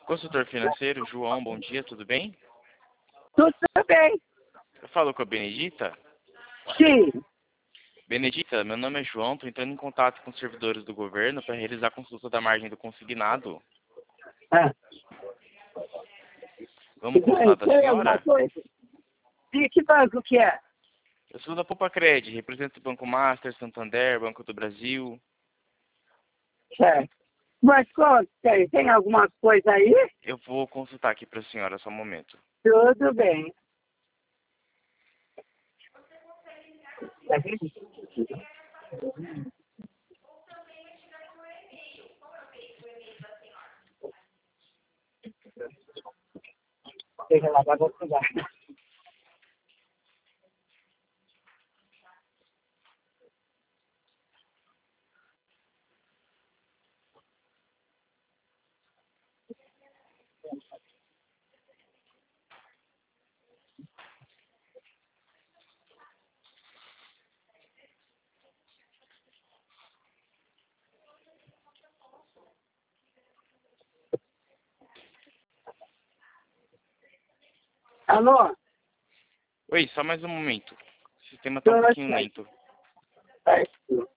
Consultor financeiro, João, bom dia, tudo bem? Tudo bem? Eu falo com a Benedita? Sim. Benedita, meu nome é João, estou entrando em contato com os servidores do governo para realizar a consulta da margem do consignado. Ah. Vamos consultar da Tem alguma senhora? coisa? De que banco que é? Eu sou da Poupa Cred, represento o Banco Master, Santander, Banco do Brasil. Certo. Mas conta, tem alguma coisa aí? Eu vou consultar aqui para a senhora, só um momento. Tudo bem. Deixa lá, vai pegar. Alô? Oi, só mais um momento. O sistema está um pouquinho lento. Certo.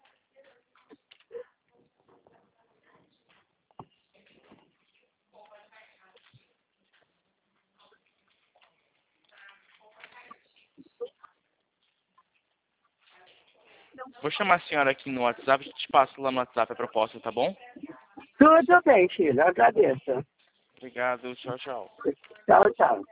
Vou chamar a senhora aqui no WhatsApp, te passo lá no WhatsApp a proposta, tá bom? Tudo bem, filho. Eu agradeço. Obrigado, tchau, tchau. Tchau, tchau.